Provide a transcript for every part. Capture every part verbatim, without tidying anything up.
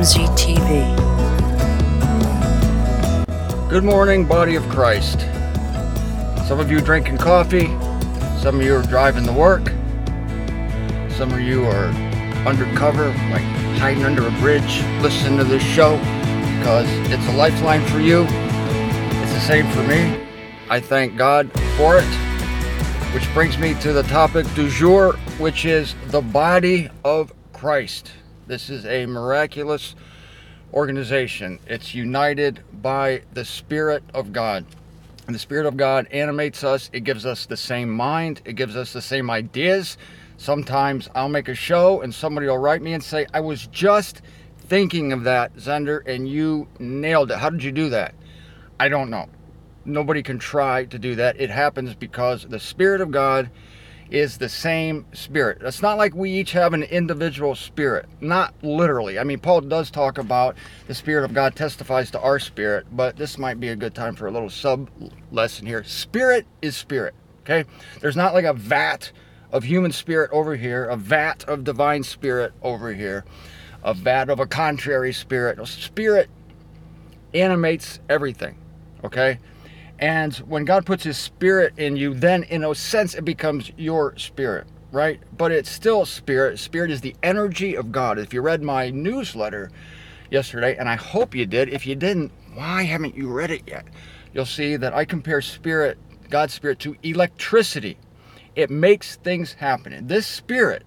M Z T V. Good morning, body of Christ. Some of you drinking coffee, some of you are driving to work, some of you are undercover, like hiding under a bridge, listening to this show because it's a lifeline for you. It's the same for me. I thank God for it. Which brings me to the topic du jour, which is the body of Christ. This is a miraculous organization. It's united by the Spirit of God. And the Spirit of God animates us. It gives us the same mind. It gives us the same ideas. Sometimes I'll make a show and somebody will write me and say, I was just thinking of that, Zender, and you nailed it. How did you do that? I don't know. Nobody can try to do that. It happens because the Spirit of God is the same Spirit. It's not like we each have an individual spirit. Not literally. I mean, Paul does talk about the Spirit of God testifies to our spirit, but this might be a good time for a little sub lesson here. Spirit is spirit, okay? There's not like a vat of human spirit over here, a vat of divine spirit over here, a vat of a contrary spirit. No, spirit animates everything, okay? And when God puts his spirit in you, then in a sense it becomes your spirit, right? But it's still spirit. Spirit is the energy of God. If you read my newsletter yesterday, and I hope you did, if you didn't, why haven't you read it yet? You'll see that I compare spirit, God's spirit, to electricity. It makes things happen. And this spirit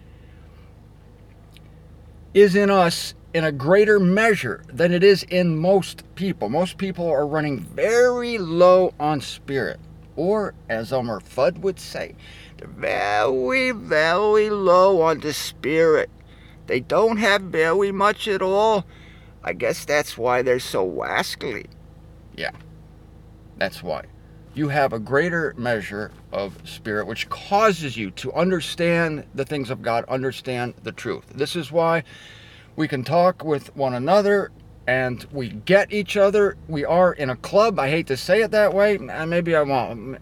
is in us in a greater measure than it is in most people. Most people are running very low on spirit. Or, as Elmer Fudd would say, they're very, very low on the spirit. They don't have very much at all. I guess that's why they're so wascally. Yeah, that's why. You have a greater measure of spirit, which causes you to understand the things of God, understand the truth. This is why we can talk with one another and we get each other. We are in a club. I hate to say it that way. Maybe I won't.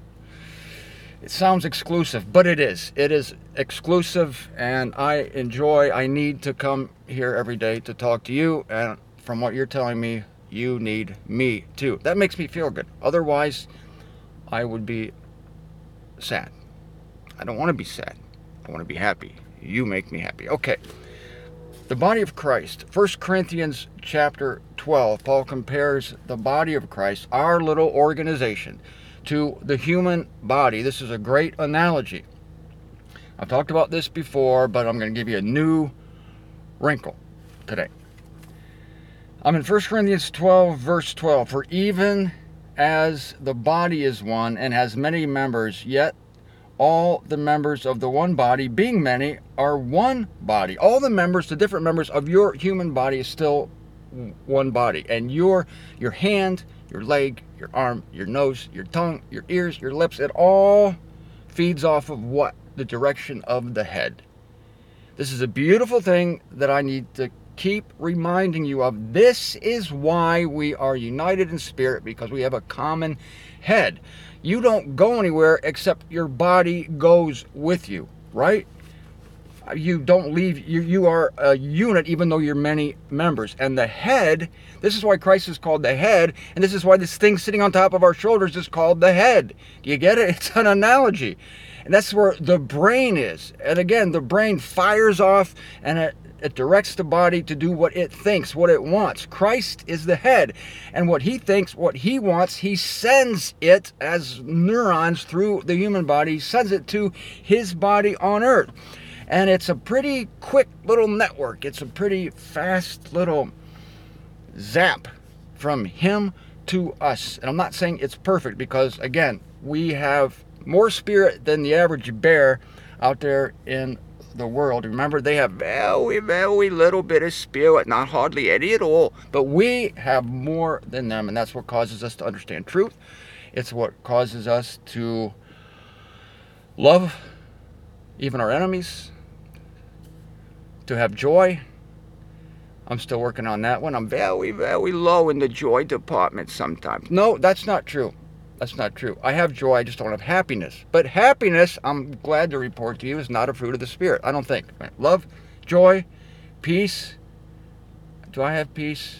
It sounds exclusive, but it is. It is exclusive, and I enjoy, I need to come here every day to talk to you. And from what you're telling me, you need me too. That makes me feel good. Otherwise, I would be sad. I don't want to be sad. I want to be happy. You make me happy. Okay. The body of Christ. First Corinthians chapter twelve. Paul compares the body of Christ, our little organization, to the human body. This is a great analogy. I've talked about this before, but I'm going to give you a new wrinkle today. I'm in First Corinthians twelve, verse twelve. For even as the body is one and has many members, yet all the members of the one body, being many, are one body. All the members, the different members of your human body is still one body. And your your hand, your leg, your arm, your nose, your tongue, your ears, your lips, it all feeds off of what? The direction of the head. This is a beautiful thing that I need to keep reminding you of. This is why we are united in spirit, because we have a common head. You don't go anywhere except your body goes with you, right? You don't leave. You, you are a unit even though you're many members. And the head, this is why Christ is called the head, and this is why this thing sitting on top of our shoulders is called the head. Do you get it? It's an analogy. And that's where the brain is. And again, the brain fires off and it It directs the body to do what it thinks, what it wants. Christ is the head. And what he thinks, what he wants, he sends it as neurons through the human body. He sends it to his body on earth. And it's a pretty quick little network. It's a pretty fast little zap from him to us. And I'm not saying it's perfect because, again, we have more spirit than the average bear out there in the world. Remember, they have very, very little bit of spirit, not hardly any at all. But we have more than them, and that's what causes us to understand truth. It's what causes us to love even our enemies, to have joy. I'm still working on that one. I'm very, very low in the joy department sometimes. No, that's not true. That's not true. I have joy, I just don't have happiness. But happiness, I'm glad to report to you, is not a fruit of the Spirit, I don't think. Love, joy, peace, Do I have peace?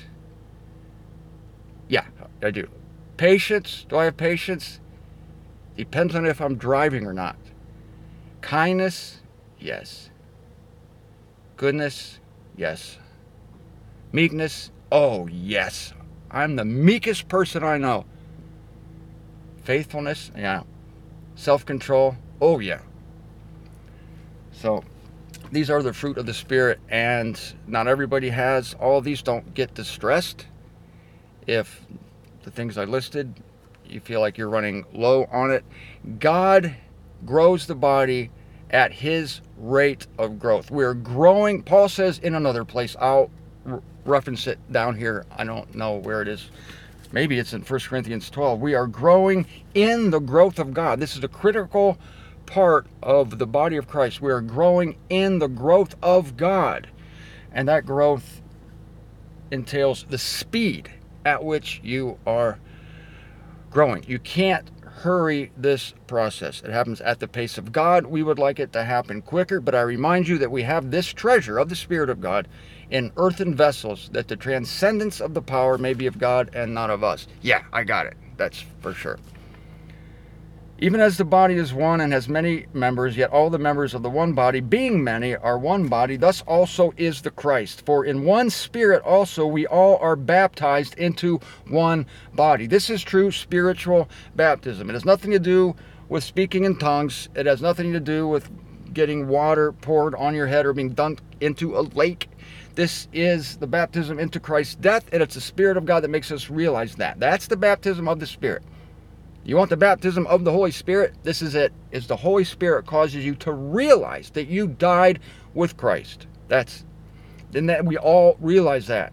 Yeah, I do. Patience. Do I have patience? Depends on if I'm driving or not. Kindness? Yes. Goodness? Yes. Meekness? Oh, yes. I'm the meekest person I know. Faithfulness? Yeah. Self-control? Oh, yeah. So, these are the fruit of the Spirit, and not everybody has all of these. Don't get distressed if the things I listed, you feel like you're running low on it. God grows the body at His rate of growth. We're growing. Paul says in another place, I'll re- reference it down here. I don't know where it is. Maybe it's in First Corinthians twelve. We are growing in the growth of God. This is a critical part of the body of Christ. We are growing in the growth of God. And that growth entails the speed at which you are growing. You can't hurry this process. It happens at the pace of God. We would like it to happen quicker, but I remind you that we have this treasure of the Spirit of God in earthen vessels, that the transcendence of the power may be of God and not of us. Yeah, I got it. That's for sure. Even as the body is one and has many members, yet all the members of the one body, being many, are one body, thus also is the Christ. For in one Spirit also we all are baptized into one body. This is true spiritual baptism. It has nothing to do with speaking in tongues. It has nothing to do with getting water poured on your head or being dunked into a lake. This is the baptism into Christ's death, and it's the Spirit of God that makes us realize that. That's the baptism of the Spirit. You want the baptism of the Holy Spirit? This is it. Is the Holy Spirit causes you to realize that you died with Christ. That's, then that we all realize that.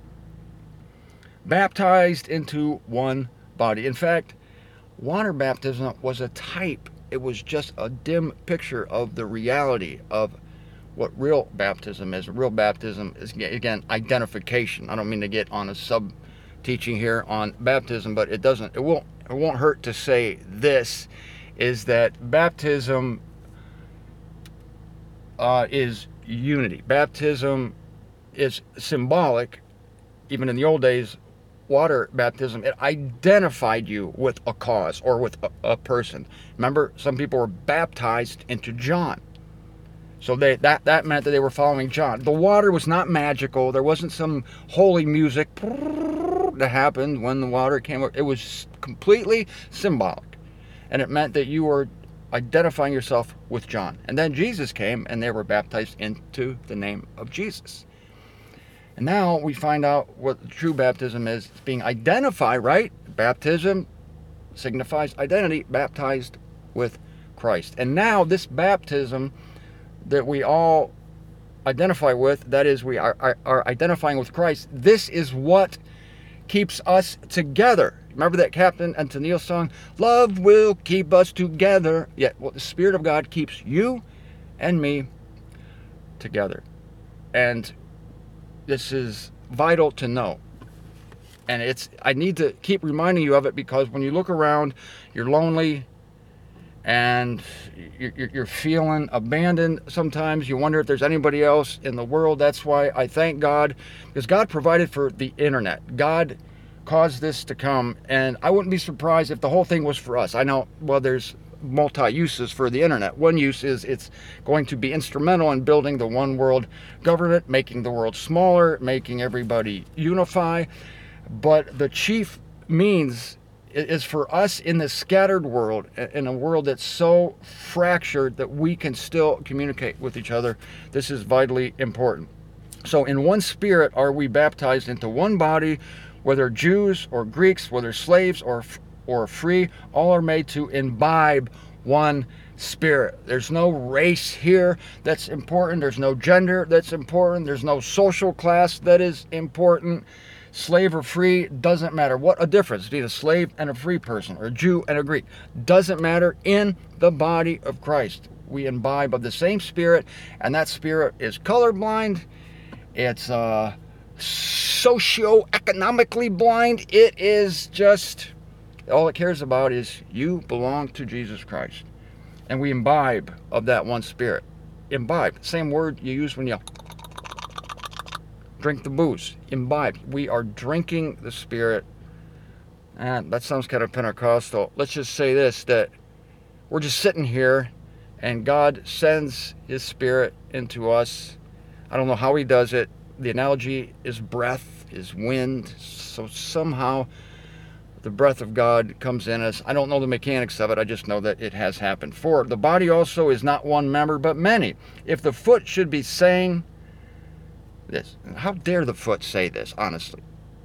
Baptized into one body. In fact, water baptism was a type. It was just a dim picture of the reality of what real baptism is. Real baptism is, again, identification. I don't mean to get on a sub teaching here on baptism, but it doesn't, it won't, it won't hurt to say this, is that baptism uh, is unity. Baptism is symbolic. Even in the old days, water baptism, it identified you with a cause or with a, a person. Remember, some people were baptized into John. So they, that, that meant that they were following John. The water was not magical. There wasn't some holy music that happened when the water came up. It was completely symbolic. And it meant that you were identifying yourself with John. And then Jesus came and they were baptized into the name of Jesus. And now we find out what true baptism is. It's being identified, right? Baptism signifies identity, baptized with Christ. And now this baptism that we all identify with, that is, we are, are, are identifying with Christ, this is what keeps us together. Remember that Captain and Tennille song? Love will keep us together. Yeah, well, the Spirit of God keeps you and me together. And this is vital to know. And it's, I need to keep reminding you of it, because when you look around, you're lonely, and you're, you're feeling abandoned sometimes. You wonder if there's anybody else in the world. That's why I thank God, because God provided for the internet. God caused this to come, and I wouldn't be surprised if the whole thing was for us. I know, well, there's multi-uses for the internet. One use is it's going to be instrumental in building the one world government, making the world smaller, making everybody unify. But the chief means is for us in this scattered world, in a world that's so fractured, that we can still communicate with each other. This is vitally important. So in one Spirit are we baptized into one body, whether Jews or Greeks, whether slaves or or free, all are made to imbibe one Spirit. There's no race here that's important. There's no gender that's important. There's no social class that is important. Slave or free, doesn't matter. What a difference between a slave and a free person, or a Jew and a Greek. Doesn't matter. In the body of Christ, we imbibe of the same Spirit, and that Spirit is colorblind. It's uh, socio-economically blind. It is just, all it cares about is you belong to Jesus Christ. And we imbibe of that one Spirit. Imbibe, same word you use when you drink the booze, imbibe. We are drinking the Spirit. And that sounds kind of Pentecostal. Let's just say this, that we're just sitting here and God sends His Spirit into us. I don't know how He does it. The analogy is breath, is wind. So somehow the breath of God comes in us. I don't know the mechanics of it. I just know that it has happened. For the body also is not one member, but many. If the foot should be saying this, how dare the foot say this, honestly?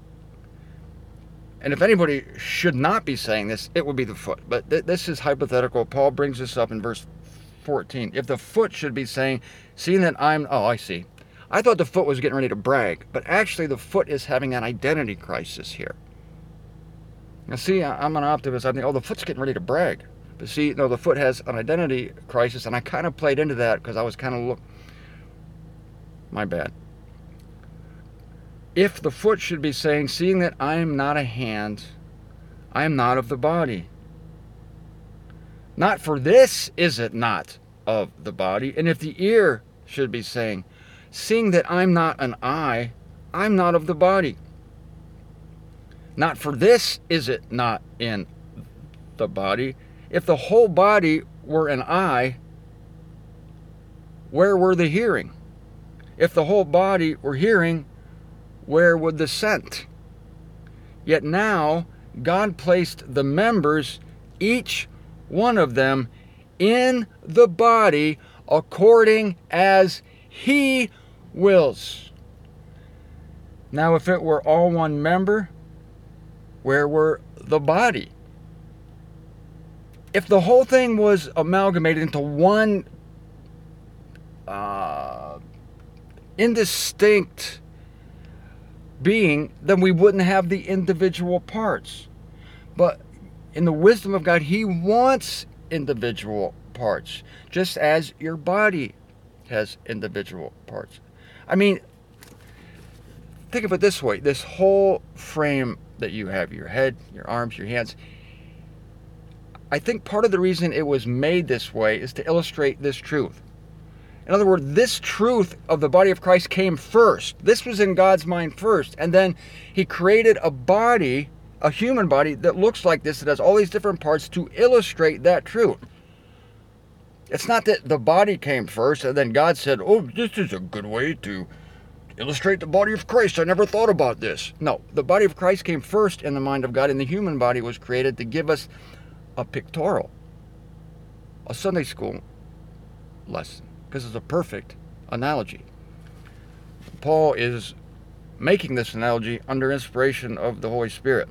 And if anybody should not be saying this, it would be the foot. But th this is hypothetical. Paul brings this up in verse fourteen. If the foot should be saying, seeing that I'm, oh, I see. I thought the foot was getting ready to brag, but actually the foot is having an identity crisis here. Now see, I'm an optimist. I think, oh, the foot's getting ready to brag. But see, no, the foot has an identity crisis, and I kind of played into that because I was kind of, look, my bad. If the foot should be saying, seeing that I am not a hand, I am not of the body. Not for this is it not of the body. And if the ear should be saying, seeing that I'm not an eye, I'm not of the body. Not for this is it not in the body. If the whole body were an eye, where were the hearing? If the whole body were hearing, where would the scent? Yet now God placed the members, each one of them, in the body according as He wills. Now if it were all one member, where were the body? If the whole thing was amalgamated into one uh, indistinct being, then we wouldn't have the individual parts. But in the wisdom of God, He wants individual parts, just as your body has individual parts. I mean, think of it this way. This whole frame that you have, your head, your arms, your hands, I think part of the reason it was made this way is to illustrate this truth. In other words, this truth of the body of Christ came first. This was in God's mind first. And then He created a body, a human body, that looks like this, that has all these different parts to illustrate that truth. It's not that the body came first and then God said, oh, this is a good way to illustrate the body of Christ. I never thought about this. No, the body of Christ came first in the mind of God, and the human body was created to give us a pictorial, a Sunday school lesson, because it's a perfect analogy. Paul is making this analogy under inspiration of the Holy Spirit.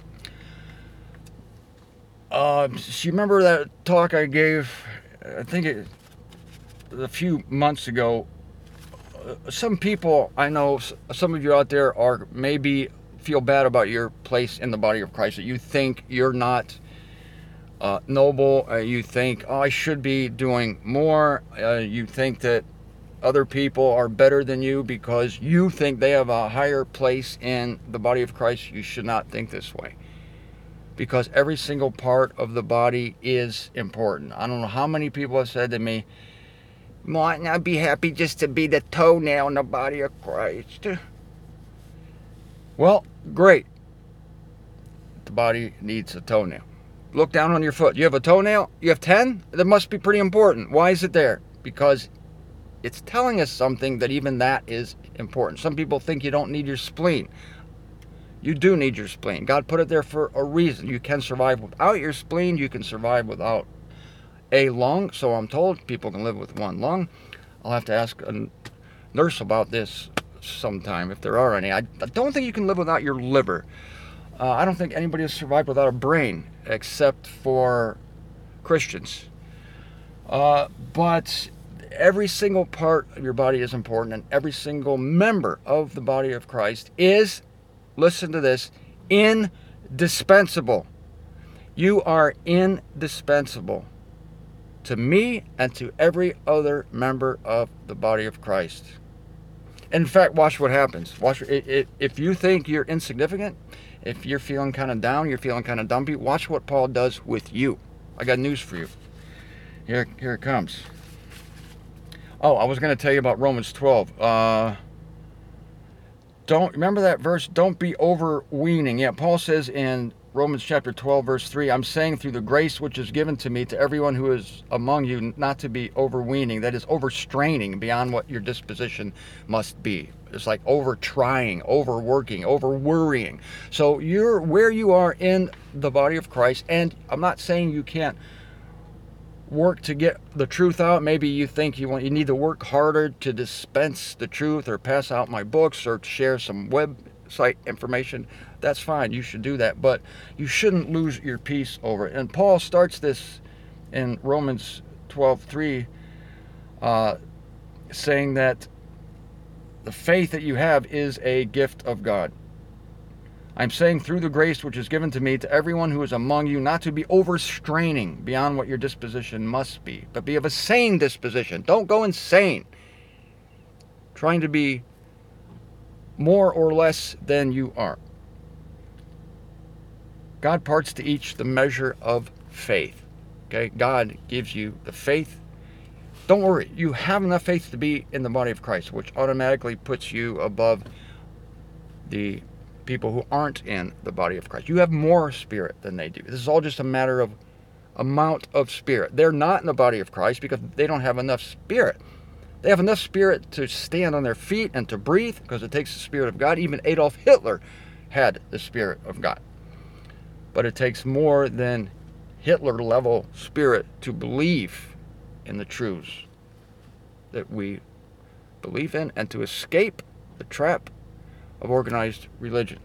Uh, so you remember that talk I gave, I think it, a few months ago? Some people, I know, some of you out there are maybe feel bad about your place in the body of Christ, that you think you're not uh, noble, uh, you think, oh, I should be doing more, uh, you think that other people are better than you because you think they have a higher place in the body of Christ. You should not think this way, because every single part of the body is important. I don't know how many people have said to me, might not be happy just to be the toenail in the body of Christ. Well, great. The body needs a toenail. Look down on your foot. You have a toenail? You have ten? That must be pretty important. Why is it there? Because it's telling us something that even that is important. Some people think you don't need your spleen. You do need your spleen. God put it there for a reason. You can survive without your spleen. You can survive without a lung. So I'm told people can live with one lung. I'll have to ask a nurse about this sometime if there are any. I don't think you can live without your liver. Uh, I don't think anybody has survived without a brain except for Christians. Uh, but every single part of your body is important, and every single member of the body of Christ is, listen to this, indispensable. You are indispensable to me and to every other member of the body of Christ. In fact, watch what happens. Watch it, it, if you think you're insignificant, if you're feeling kind of down, you're feeling kind of dumpy, watch what Paul does with you. I got news for you. Here, here it comes. Oh, I was going to tell you about Romans twelve. Uh, don't remember that verse, don't be overweening. Yeah, Paul says in Romans chapter twelve, verse three, I'm saying through the grace which is given to me to everyone who is among you not to be overweening, that is overstraining beyond what your disposition must be. It's like over trying, overworking, over worrying. So you're where you are in the body of Christ, and I'm not saying you can't work to get the truth out. Maybe you think you want you need to work harder to dispense the truth or pass out my books or share some website information. That's fine. You should do that, but you shouldn't lose your peace over it. And Paul starts this in Romans twelve three, uh, saying that the faith that you have is a gift of God. I'm saying through the grace which is given to me to everyone who is among you not to be overstraining beyond what your disposition must be, but be of a sane disposition. Don't go insane, trying to be more or less than you are. God parts to each the measure of faith. Okay, God gives you the faith. Don't worry, you have enough faith to be in the body of Christ, which automatically puts you above the people who aren't in the body of Christ. You have more spirit than they do. This is all just a matter of amount of spirit. They're not in the body of Christ because they don't have enough spirit. They have enough spirit to stand on their feet and to breathe because it takes the Spirit of God. Even Adolf Hitler had the Spirit of God. But it takes more than Hitler-level spirit to believe in the truths that we believe in and to escape the trap of organized religion.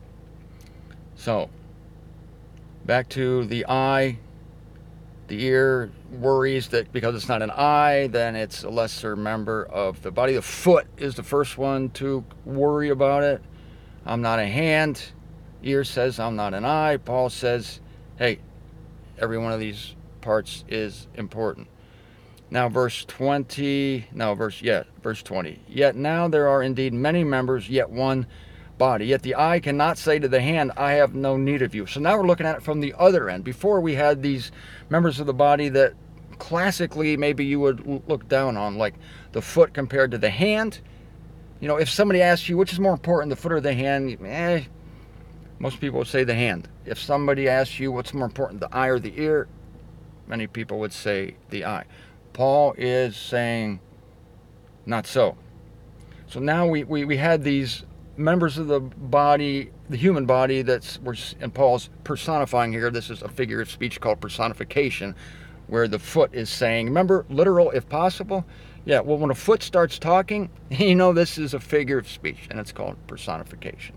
So, back to the eye. The ear worries that because it's not an eye, then it's a lesser member of the body. The foot is the first one to worry about it. I'm not a hand. Ear says I'm not an eye. Paul says, hey, every one of these parts is important. Now verse twenty, no, verse, yeah, verse twenty. Yet now there are indeed many members, yet one body. Yet the eye cannot say to the hand, I have no need of you. So now we're looking at it from the other end. Before we had these members of the body that classically maybe you would look down on, like the foot compared to the hand. You know, if somebody asks you, which is more important, the foot or the hand, eh, most people would say the hand. If somebody asks you what's more important, the eye or the ear, many people would say the eye. Paul is saying, not so. So now we, we, we had these members of the body, the human body that's, we're, and Paul's personifying here. This is a figure of speech called personification, where the foot is saying, remember, literal if possible? Yeah, well, when a foot starts talking, you know this is a figure of speech, and it's called personification.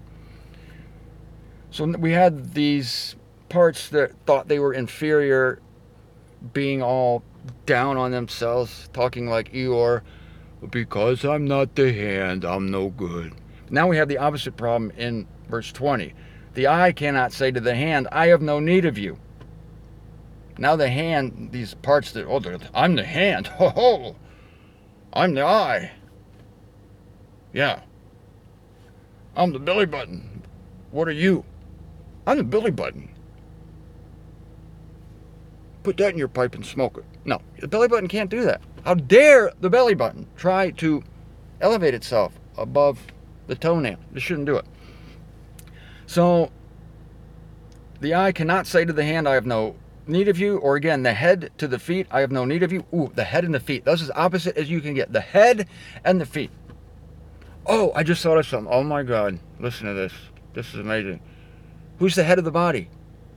So we had these parts that thought they were inferior, being all down on themselves, talking like Eeyore, because I'm not the hand, I'm no good. Now we have the opposite problem in verse twenty. The eye cannot say to the hand, I have no need of you. Now the hand, these parts that, oh, I'm the hand, ho ho, I'm the eye. Yeah. I'm the belly button. What are you? I'm the belly button. Put that in your pipe and smoke it. No, the belly button can't do that. How dare the belly button try to elevate itself above the toenail? It shouldn't do it. So, the eye cannot say to the hand, I have no need of you. Or again, the head to the feet, I have no need of you. Ooh, the head and the feet. That's as opposite as you can get. The head and the feet. Oh, I just thought of something. Oh my God. Listen to this. This is amazing. Who's the head of the body?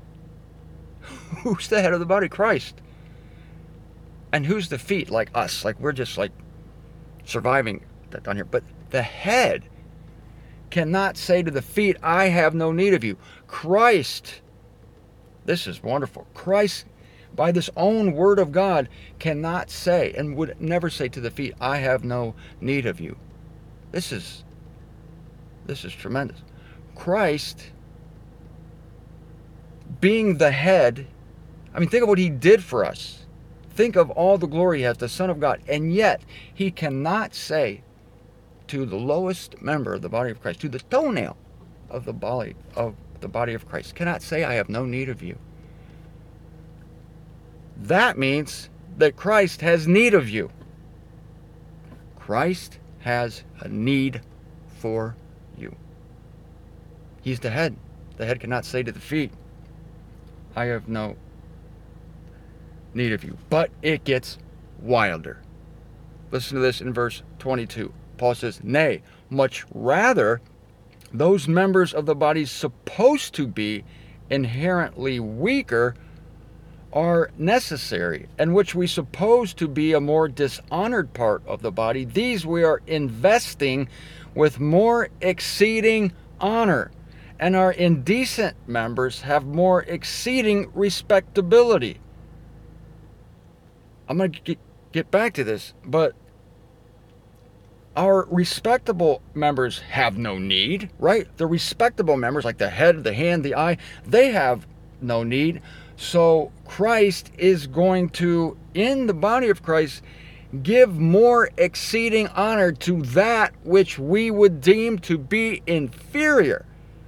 Who's the head of the body? Christ. And who's the feet? Like us. Like we're just like surviving down here. But the head cannot say to the feet, I have no need of you. Christ, this is wonderful. Christ, by this own word of God, cannot say and would never say to the feet, I have no need of you. This is, this is tremendous. Christ, being the head, I mean, think of what he did for us. Think of all the glory he has, the Son of God. And yet, he cannot say to the lowest member of the body of Christ, to the toenail of the body of the body of Christ, cannot say, I have no need of you. That means that Christ has need of you. Christ has a need for you. He's the head. The head cannot say to the feet, I have no need of you. But it gets wilder. Listen to this in verse twenty-two. Paul says, nay, much rather, those members of the body supposed to be inherently weaker are necessary, and which we suppose to be a more dishonored part of the body, these we are investing with more exceeding honor, and our indecent members have more exceeding respectability. I'm going to get back to this, but our respectable members have no need, right? The respectable members, like the head, the hand, the eye, they have no need. So Christ is going to, in the body of Christ, give more exceeding honor to that which we would deem to be inferior.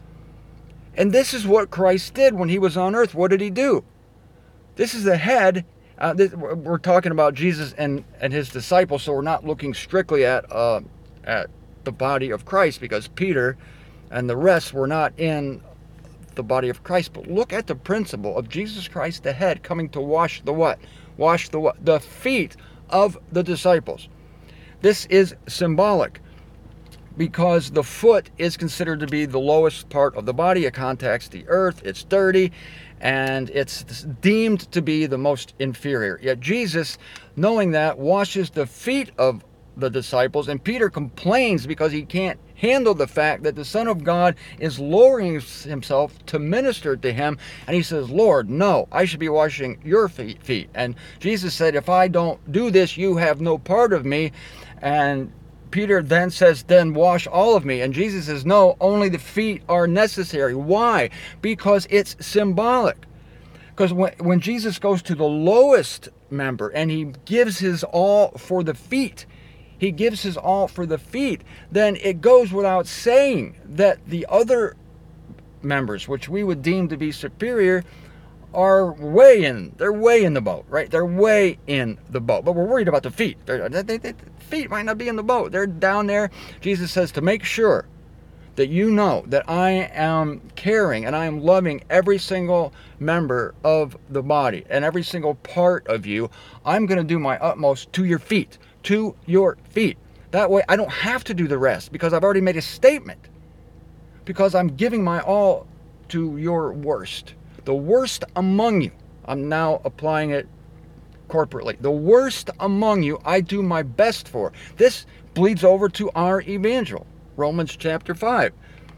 And this is what Christ did when he was on earth. What did he do? This is the head. Uh, this, we're talking about Jesus and, and his disciples, so we're not looking strictly at uh, at the body of Christ, because Peter and the rest were not in the body of Christ. But look at the principle of Jesus Christ, the head, coming to wash the what? Wash the what? The feet of the disciples. This is symbolic, because the foot is considered to be the lowest part of the body. It contacts the earth. It's dirty, and it's deemed to be the most inferior. Yet Jesus, knowing that, washes the feet of the disciples, and Peter complains because he can't handle the fact that the Son of God is lowering himself to minister to him, and he says, Lord, no, I should be washing your feet. And Jesus said, if I don't do this, you have no part of me. And Peter then says, then wash all of me. And Jesus says, no, only the feet are necessary. Why? Because it's symbolic. Because when, when Jesus goes to the lowest member and he gives his all for the feet, he gives his all for the feet, then it goes without saying that the other members, which we would deem to be superior, are way in, they're way in the boat, right? They're way in the boat. But we're worried about the feet. They, they, they, feet might not be in the boat. They're down there. Jesus says to make sure that you know that I am caring and I am loving every single member of the body and every single part of you. I'm going to do my utmost to your feet, to your feet. That way I don't have to do the rest, because I've already made a statement, because I'm giving my all to your worst. The worst among you, I'm now applying it corporately. The worst among you, I do my best for. This bleeds over to our evangel, Romans chapter five.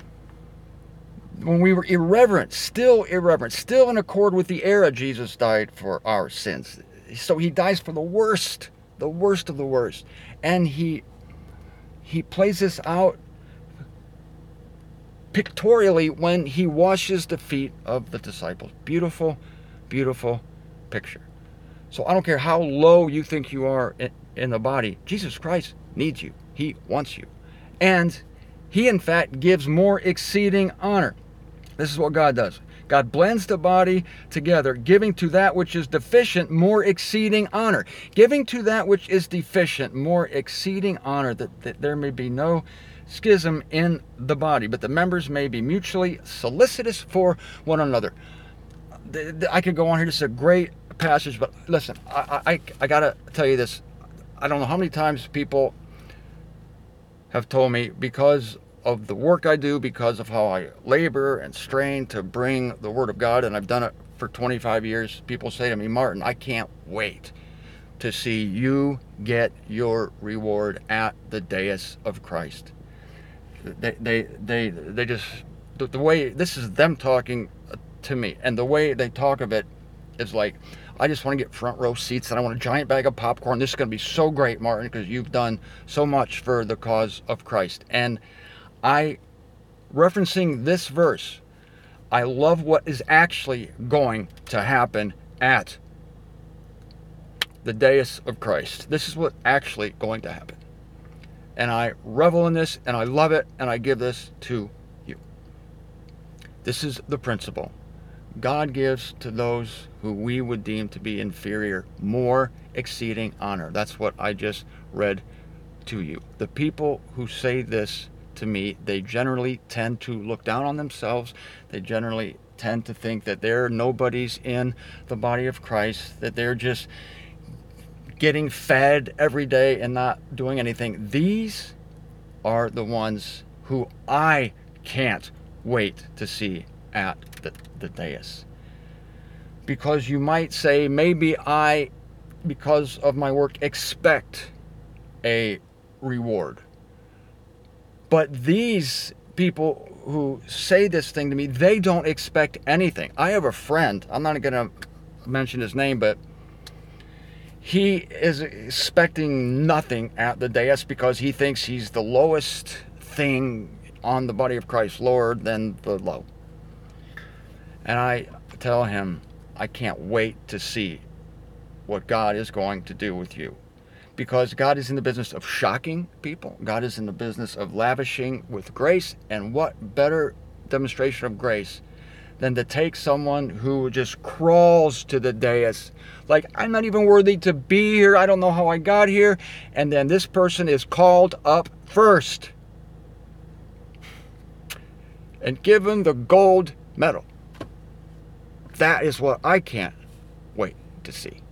When we were irreverent, still irreverent, still in accord with the era, Jesus died for our sins. So he dies for the worst, the worst of the worst. And he, he plays this out pictorially when he washes the feet of the disciples. Beautiful, beautiful picture. So I don't care how low you think you are in, in the body, Jesus Christ needs you. He wants you. And he, in fact, gives more exceeding honor. This is what God does. God blends the body together, giving to that which is deficient more exceeding honor. Giving to that which is deficient more exceeding honor, that, that there may be no schism in the body, but the members may be mutually solicitous for one another. I could go on here. This is a great passage, but listen, I, I, I gotta tell you this. I don't know how many times people have told me, because of the work I do, because of how I labor and strain to bring the Word of God, and I've done it for twenty-five years, people say to me, Martin, I can't wait to see you get your reward at the dais of Christ. They, they, they, they just, the, the way, this is them talking to me, and the way they talk of it is like, I just want to get front row seats, and I want a giant bag of popcorn. This is going to be so great, Martin, because you've done so much for the cause of Christ. And I, referencing this verse, I love what is actually going to happen at the dais of Christ. This is what actually going to happen. And I revel in this, and I love it, and I give this to you. This is the principle. God gives to those who we would deem to be inferior more exceeding honor. That's what I just read to you. The people who say this to me, they generally tend to look down on themselves. They generally tend to think that they're nobodies in the body of Christ, that they're just getting fed every day and not doing anything. These are the ones who I can't wait to see at the, the dais. Because you might say, maybe I, because of my work, expect a reward. But these people who say this thing to me, they don't expect anything. I have a friend, I'm not going to mention his name, but he is expecting nothing at the dais because he thinks he's the lowest thing on the body of Christ, lower than the low. And I tell him, I can't wait to see what God is going to do with you. Because God is in the business of shocking people. God is in the business of lavishing with grace. And what better demonstration of grace than to take someone who just crawls to the dais, like, I'm not even worthy to be here, I don't know how I got here, and then this person is called up first and given the gold medal. That is what I can't wait to see.